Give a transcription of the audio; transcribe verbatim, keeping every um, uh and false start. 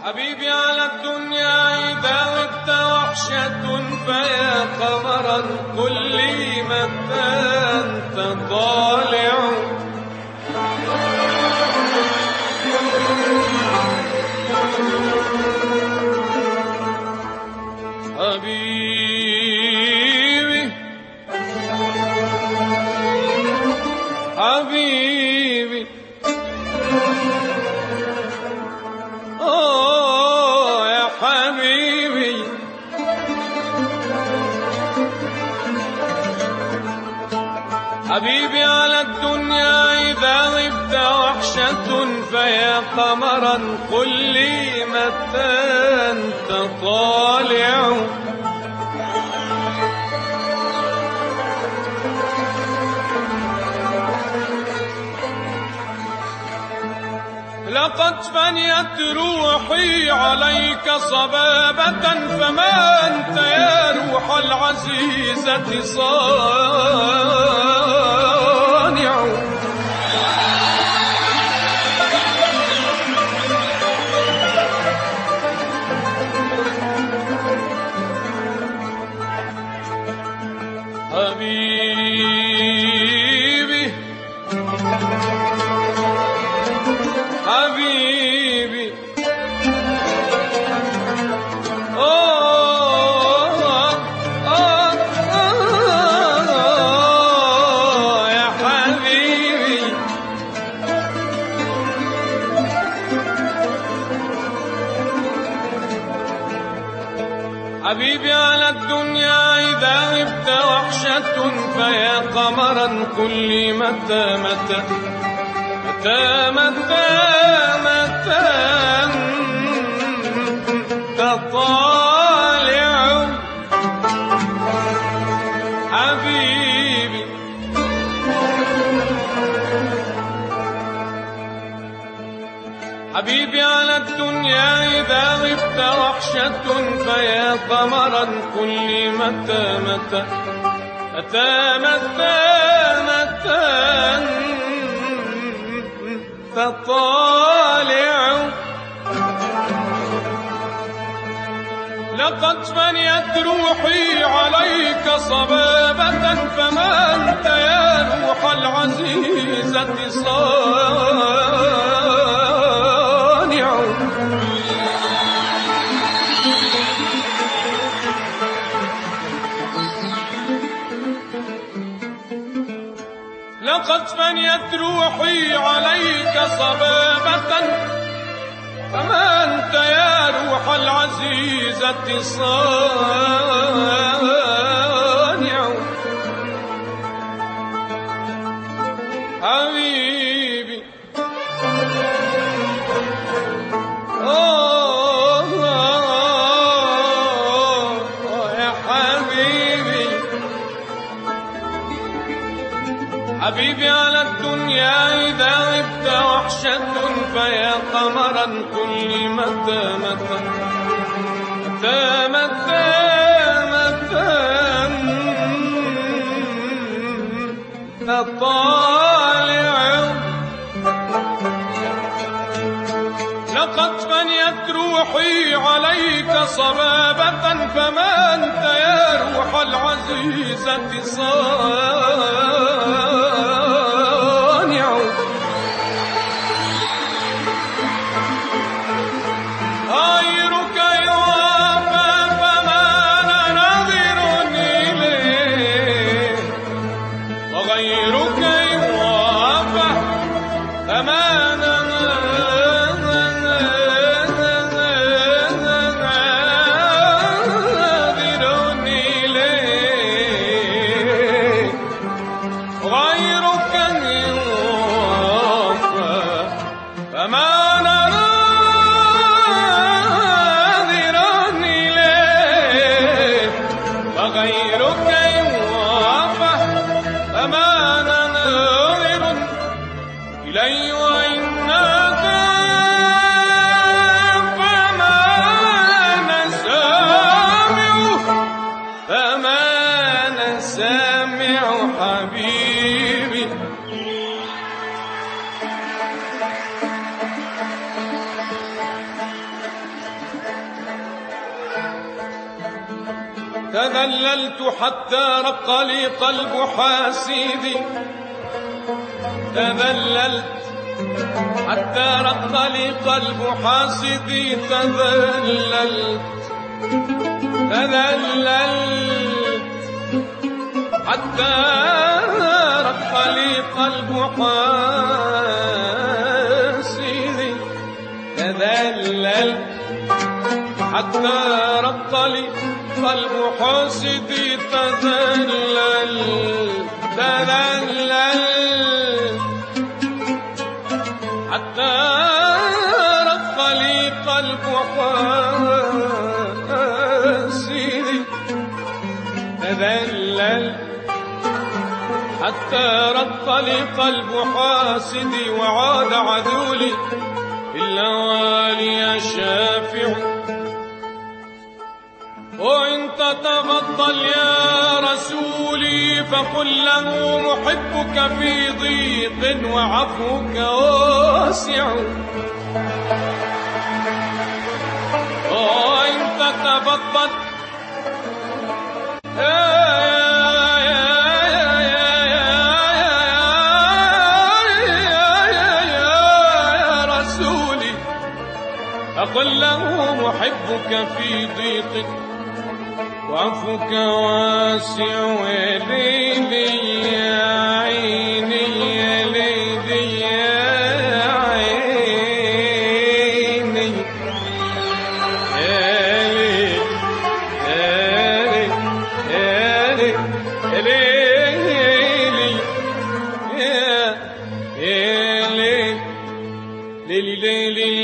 حبيبي على الدنيا إذا غبت وحشة فيا قمرا كل متى أنت طالع. حبيبي حبيبي أوه يا حبيبي حبيبي على الدنيا إذا غبت وحشة فيا قمرا قل لي متى أنت طالع. لقد فنيت روحي عليك صبابة فما أنت يا روح العزيزة صانع. حبيبي حبيبي أوه أوه أوه يا حبيبي حبيبي على الدنيا إذا غبت وحشة فيا قمرا كل متى متى متى متى متى أنت طالع. حبيبي حبيبي على الدنيا إذا غبت وحشة فيا قمرا كل متى متى متى متى متى أنت طالع. لقد فنيت روحي عليك صبابة فما أنت يا روح العزيزة صانع. لقد فنيت روحي عليك صبابة فما أنت يا روح العزيزة صانع. حبيبي أوه يا حبيبي حبيبي على الدنيا إذا غبت وحشة فيا قمرا كل متى متى متى متى متى أنت طالع. لقد فنيت روحي عليك صبابة فما أنت يا روح العزيزة صانع. غيرك يوافى فما أنا ناظر إليه وغيرك يوافى فما أنا تذللت حتى رق لي قلب حاسدي تذللت حتى رق لي قلب حاسدي تذللت تذللت حتى رق لي قلب حاسدي تذللت حتى رق لي قلب حاسدي تذللت تذللت حتى رق لي قلب حاسدي تذللت حتى رق لي قلب حاسدي وعاد عذولي اللوالي شافع وإن تتفضل يا رسولي فقل له محبك في ضيق وعفوك واسع وإن تتفضل يا رسولي فقل له محبك في ضيق وعفوك واسع وليلي يا عيني يا ليلي يا عيني يا ليلي يا ليلي يا ليلي يا ليلي